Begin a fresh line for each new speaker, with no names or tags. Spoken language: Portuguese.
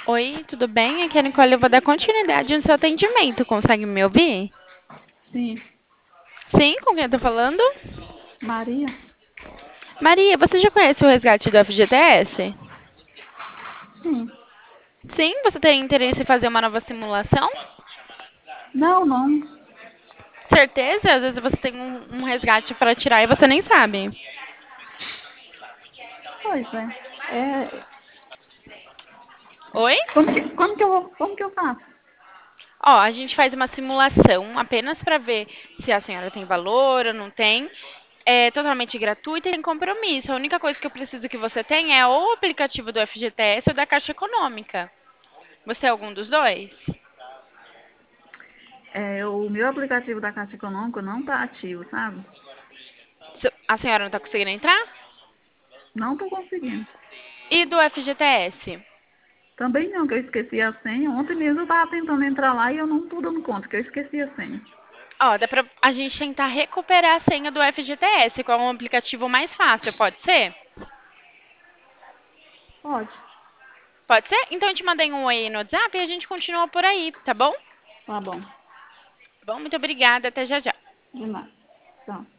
Oi, tudo bem? Aqui é a Nicole. Eu vou dar continuidade no seu atendimento. Consegue me ouvir?
Sim,
Sim, com quem eu tô falando?
Maria?
Maria, você já conhece o resgate do FGTS?
Sim.
Sim, você tem interesse em fazer uma nova simulação?
Não, não.
Certeza? Às vezes você tem um resgate para tirar e você nem sabe.
Pois é. É,
Oi?
como que eu faço?
Ó, a gente faz uma simulação apenas para ver se a senhora tem valor ou não tem. É totalmente gratuita e sem compromisso. A única coisa que eu preciso que você tenha é ou o aplicativo do FGTS ou da Caixa Econômica. Você é algum dos dois?
O meu aplicativo da Caixa Econômica não está ativo, sabe?
A senhora não está conseguindo entrar?
Não estou conseguindo.
E do FGTS?
Também não, que eu esqueci a senha. Ontem mesmo eu estava tentando entrar lá e eu não estou dando conta, que eu esqueci a senha.
Ó, dá pra a gente tentar recuperar a senha do FGTS, qual é um aplicativo mais fácil, pode ser?
Pode.
Pode ser? Então eu te mandei um oi aí no WhatsApp e a gente continua por aí, tá bom?
Tá bom.
Bom, muito obrigada, até já já.
De nada. Tchau.